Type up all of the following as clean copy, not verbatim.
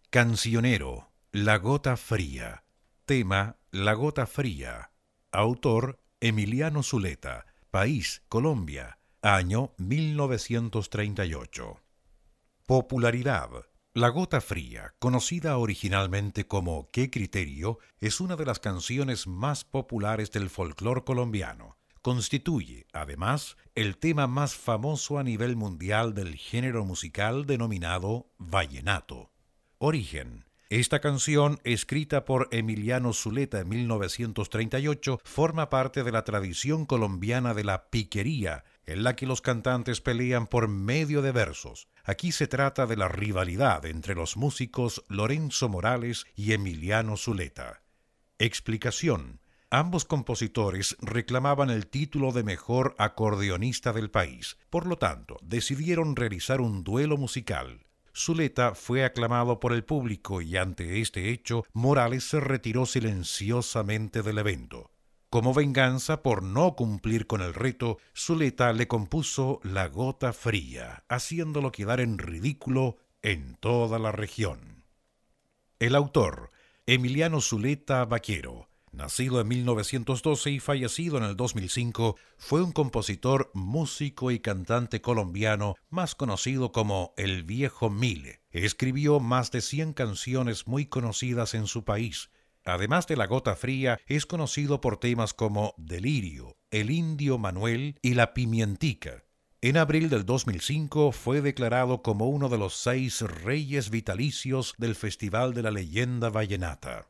Cancionero, La Gota Fría. Tema, La Gota Fría. Autor, Emiliano Zuleta. País, Colombia. Año 1938. Popularidad. La Gota Fría, conocida originalmente como ¿Qué criterio?, es una de las canciones más populares del folclore colombiano. Constituye, además, el tema más famoso a nivel mundial del género musical denominado vallenato. Origen. Esta canción, escrita por Emiliano Zuleta en 1938, forma parte de la tradición colombiana de la piquería, en la que los cantantes pelean por medio de versos. Aquí se trata de la rivalidad entre los músicos Lorenzo Morales y Emiliano Zuleta. Explicación. Ambos compositores reclamaban el título de mejor acordeonista del país. Por lo tanto, decidieron realizar un duelo musical. Zuleta fue aclamado por el público y ante este hecho, Morales se retiró silenciosamente del evento. Como venganza por no cumplir con el reto, Zuleta le compuso La Gota Fría, haciéndolo quedar en ridículo en toda la región. El autor, Emiliano Zuleta Vaquero, nacido en 1912 y fallecido en el 2005, fue un compositor, músico y cantante colombiano más conocido como El Viejo Mile. Escribió más de 100 canciones muy conocidas en su país. Además de La Gota Fría, es conocido por temas como Delirio, El Indio Manuel y La Pimientica. En abril del 2005 fue declarado como uno de los 6 reyes vitalicios del Festival de la Leyenda Vallenata.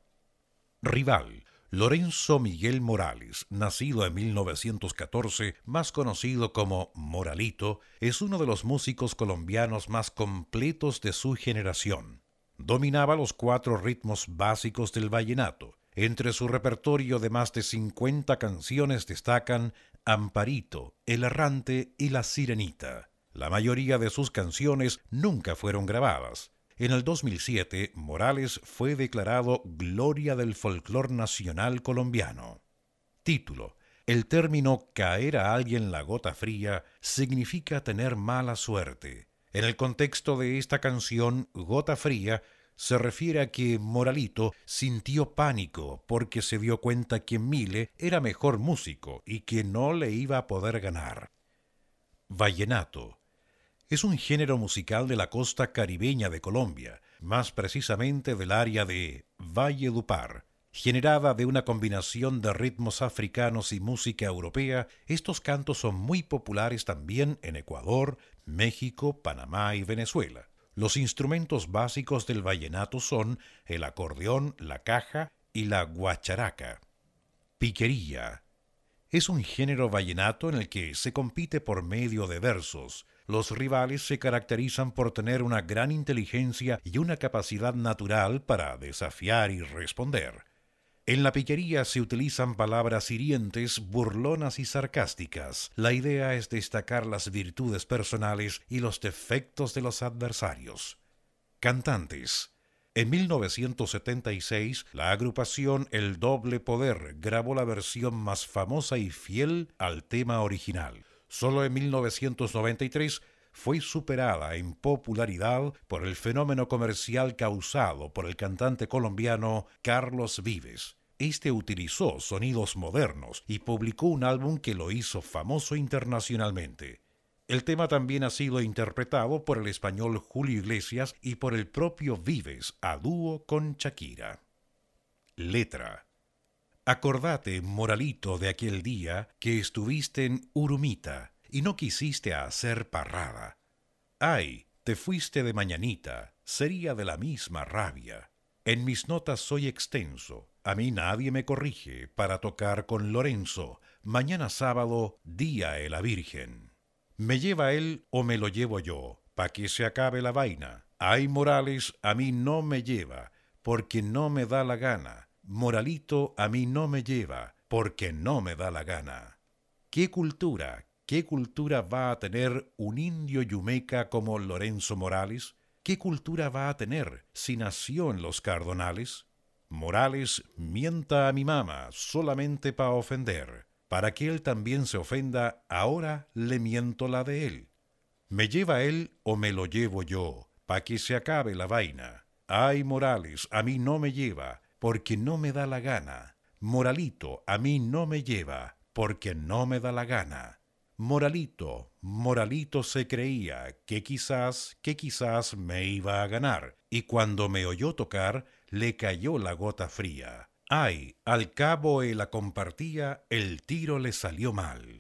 Rival. Lorenzo Miguel Morales, nacido en 1914, más conocido como Moralito, es uno de los músicos colombianos más completos de su generación. Dominaba los 4 ritmos básicos del vallenato. Entre su repertorio de más de 50 canciones destacan Amparito, El Errante y La Sirenita. La mayoría de sus canciones nunca fueron grabadas. En el 2007, Morales fue declarado Gloria del Folclor Nacional Colombiano. Título. El término caer a alguien la gota fría significa tener mala suerte. En el contexto de esta canción, Gota Fría se refiere a que Moralito sintió pánico porque se dio cuenta que Mile era mejor músico y que no le iba a poder ganar. Vallenato. Es un género musical de la costa caribeña de Colombia, más precisamente del área de Valledupar. Generada de una combinación de ritmos africanos y música europea, estos cantos son muy populares también en Ecuador, México, Panamá y Venezuela. Los instrumentos básicos del vallenato son el acordeón, la caja y la guacharaca. Piquería. Es un género vallenato en el que se compite por medio de versos. Los rivales se caracterizan por tener una gran inteligencia y una capacidad natural para desafiar y responder. En la piquería se utilizan palabras hirientes, burlonas y sarcásticas. La idea es destacar las virtudes personales y los defectos de los adversarios. Cantantes. En 1976, la agrupación El Doble Poder grabó la versión más famosa y fiel al tema original. Solo en 1993 fue superada en popularidad por el fenómeno comercial causado por el cantante colombiano Carlos Vives. Este utilizó sonidos modernos y publicó un álbum que lo hizo famoso internacionalmente. El tema también ha sido interpretado por el español Julio Iglesias y por el propio Vives a dúo con Shakira. Letra. Acordate, Moralito, de aquel día que estuviste en Urumita y no quisiste hacer parrada. Ay, te fuiste de mañanita, sería de la misma rabia. En mis notas soy extenso, a mí nadie me corrige para tocar con Lorenzo. Mañana sábado, día de la Virgen. Me lleva él o me lo llevo yo, pa' que se acabe la vaina. Ay, Morales, a mí no me lleva, porque no me da la gana. Moralito a mí no me lleva, porque no me da la gana. ¿Qué cultura va a tener un indio yumeca como Lorenzo Morales? ¿Qué cultura va a tener si nació en los Cardonales? Morales mienta a mi mamá solamente pa' ofender. Para que él también se ofenda, ahora le miento la de él. Me lleva él o me lo llevo yo, pa' que se acabe la vaina. Ay, Morales, a mí no me lleva, porque no me da la gana. Moralito, a mí no me lleva, porque no me da la gana. Moralito, Moralito se creía que quizás me iba a ganar, y cuando me oyó tocar, le cayó la gota fría. Ay, al cabo la compartía, el tiro le salió mal.